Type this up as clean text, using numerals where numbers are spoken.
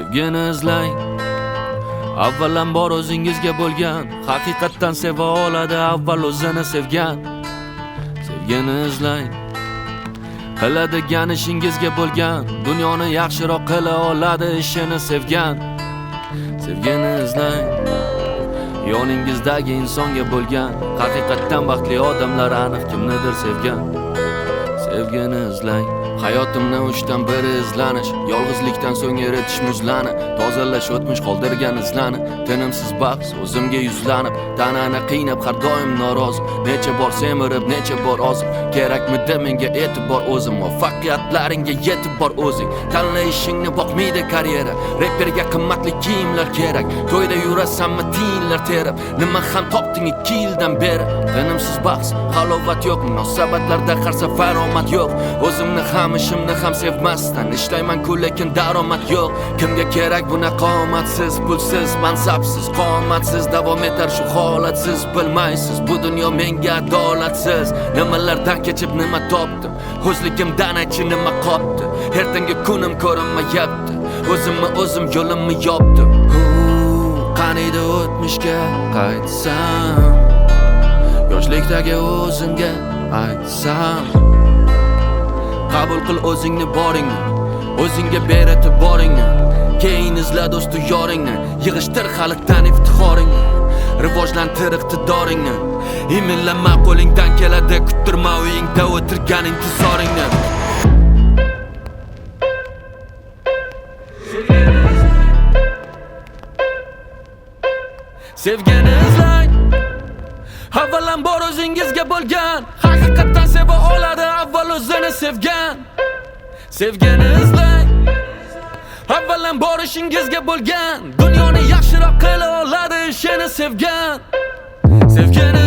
Sevgini izlang. Avvalambor o'zingizga bo'lgan, haqiqatdan seva oladi avval o'zini sevgan. Sevgini izlang. Qiladigan ishingizga bo'lgan, dunyoni yaxshiroq qila oladi ishini sevgan. Sevgini izlang. Yoningizdagi insonga bo'lgan, haqiqatdan baxtli odamlar aniq kimnidir sevgan. Sevgini izlang. Hayotimdan 3dan biri izlanish, yolg'izlikdan so'ng eritish muzlani, tozalash o'tmish qoldirgan izlani, tinimsiz bahs o'zimga yuzlanib, tanani qiynab har doim norozi, necha bor semirib, necha bor ozib, kerakmidi menga e'tibor o'zim, muvaffaqiyatlaringga yetib bor o'zing, tanlayishingni boqmaydi karyera, reperga qimmatli kiyimlar kerak, to'yda yurasanmi tiyinlar terib, nima ham topding 2 yildan beri, tinimsiz bahs, halovat yo'q, munosabatlarda har safar omad yo'q, o'zimni ham ishimni ham sevmasdan ishlayman-ku lekin daromad yo'q. Kimga kerak bunaqa omadsiz, pulsiz, mansabsiz, qomatsiz davom etar shu holatsiz, bilmaysiz bu dunyo menga adolatsiz. Nimalardan kechib nima topdim, o'zligimdan aytchi nima qopti, ertangi kunim ko'rinmayapti, o'zimni o'zim yo'limni yopdim. Qaniydi o'tmishga qaytsam, yoshlikdagi o'zimga aytsam, qabul qil o'zingni boringni, o'zingga beratib boringni, keyin izla do'stu yoringni, yig'ishtir halitdan iftixoringni, rivojlantir iqtidoringni, imillama qo'lingdan keladi, kuttirma uyingda o'tirgan intizoringni. Sevgini izlang. Avvalambor o'zingizga bo'lgan, haqiqatdan seva oladi avval o'zini sevgan. Sevgini izlang. Avvalambor ishingizga bo'lgan, dunyoni yaxshiroq qila oladi ishini sevgan. Sevgini